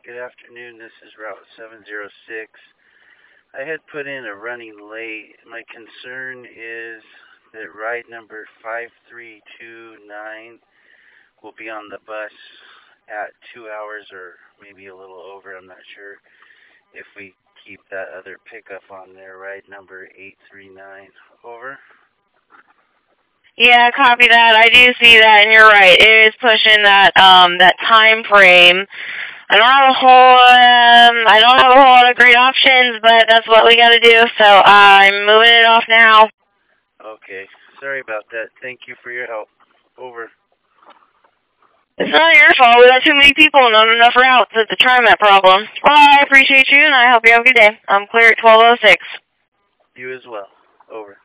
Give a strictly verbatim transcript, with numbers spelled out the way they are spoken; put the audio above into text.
Good afternoon. This is Route seven zero six. I had put in a running late. My concern is that ride number five three two nine will be on the bus at two hours or maybe a little over. I'm not sure if we keep that other pickup on there, ride number eight three nine. Over. Yeah, copy that. I do see that, and you're right. It is pushing that um that time frame. I don't have a whole um I don't have a whole lot of great options, but that's what we got to do. So I'm moving it off now. Okay. Sorry about that. Thank you for your help. Over. It's not your fault. We got too many people and not enough routes at the TriMet problem. Well, I appreciate you, and I hope you have a good day. I'm clear at twelve oh six. You as well. Over.